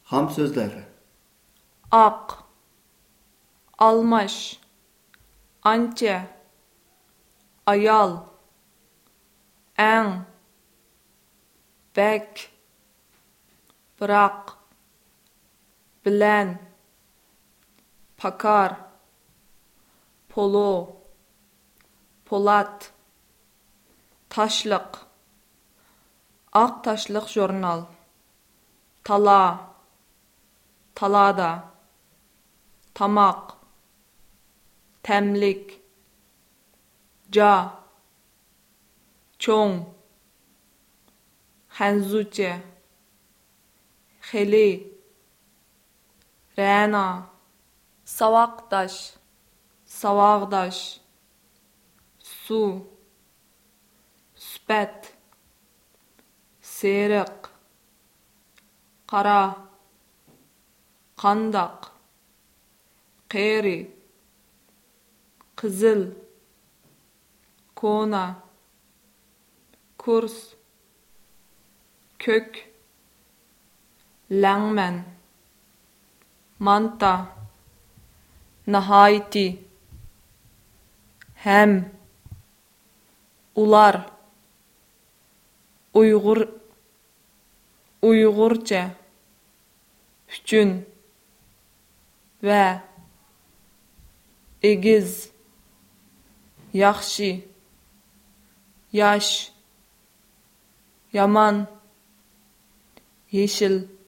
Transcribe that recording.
Ham sözler. Aq, almaş, ancha, ayal, әң, bək, biroq, bilan, pakar, polo, polat, taşlıq, aq taşlıq jurnal, tala, talada, tamaq, təmlik, ca, çoğ, xənzucə, xeli, rəna, savaqdaş, savaqdaş, su, sübət, seriq, qara, qandaq, qeyri, qızıl, kona, kurs, kök, langmän, manta, nahayti, hem, ular, Uygurca, üçün, və, egiz, yaxşı, yaş, yaman, yeşil,